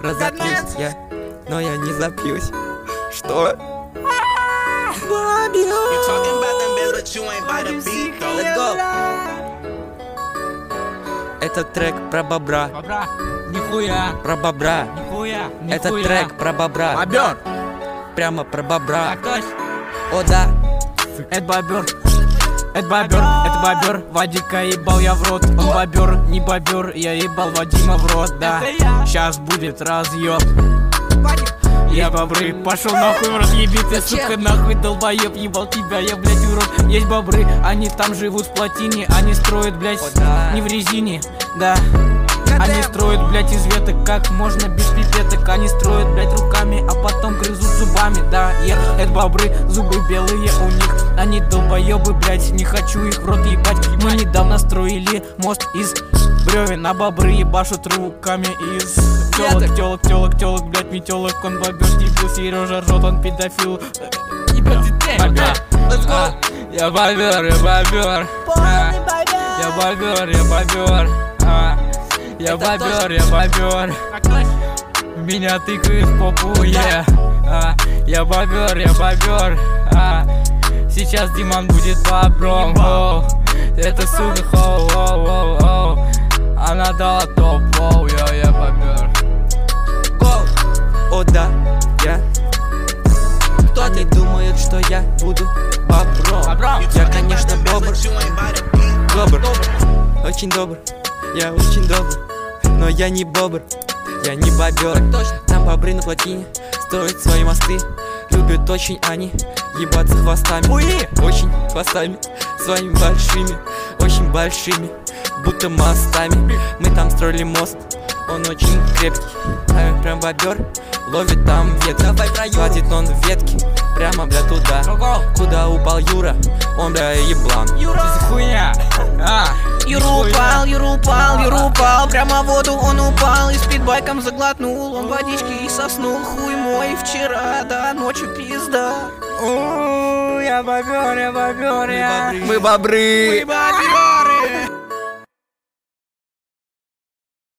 разопьюсь я, но я не запьюсь. Что? Let's go. Этот трек про бобра. Бобра, нихуя. Про бобра. Нихуя, нихуя. Этот трек про бобра. Бобер. Прямо про бобра. Так точно. О да. Это бобер. Это бобер, это бобер. Вадика ебал я в рот. Он бобер, не бобер. Я ебал Вадима в рот, да. Сейчас будет разъеб. Я бобры, пошел нахуй в рот, еби ты, сука, нахуй, долбоеб, ебал тебя, я, блядь, урод. Есть бобры, они там живут в плотине, они строят, блядь, не в резине, да. Они строят, блядь, из веток, как можно без пипеток. Они строят, блядь, руками, а потом грызут зубами, да. Это бобры, зубы белые у них. Они долбоебы, блядь, не хочу их в рот ебать. Мы недавно строили мост из бревен, а бобры ебашут руками из телок, телок, блядь, метелок. Он бобер, дебил, Сережа ржет, он педофил. Бобер, я бобер, я бобер. Я бобер, я бобер. Я бобер, я бобер. Меня тыкают в попу, я бобер, я бобер. Сейчас Диман будет бобром. Это сука, хоу, она дала топ, я бобер. О да, я. Они думают, что я буду бобром. Я, конечно, бобр. Добр, очень добр. Я очень добр, но я не бобр, я не бобер. Там бобры на плотине строят свои мосты. Любят очень они ебаться хвостами. Очень хвостами, своими большими, очень большими, будто мостами. Мы там строили мост, он очень крепкий. Прям бобер ловит там ветки. Хватит он ветки, прямо, бля, туда, куда упал Юра. Он, бля, еблан. Юра, ты за хуйня. Юра упал, прямо в воду он упал. И спидбайком заглотнул, он водички и соснул. Хуй мой вчера, да, ночью пизда. Я бобер, я бобер, я. Мы бобры. Мы бобер.